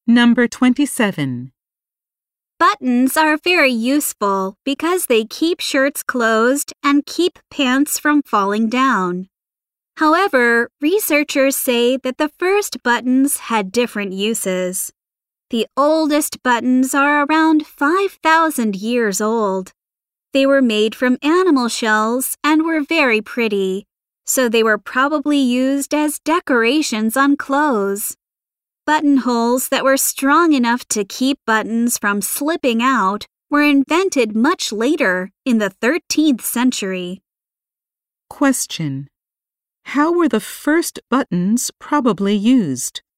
Number 27. Buttons are very useful because they keep shirts closed and keep pants from falling down. However, researchers say that the first buttons had different uses. The oldest buttons are around 5,000 years old. They were made from animal shells and were very pretty, so they were probably used as decorations on clothes. Buttonholes that were strong enough to keep buttons from slipping out were invented much later in the 13th century. Question. How were the first buttons probably used?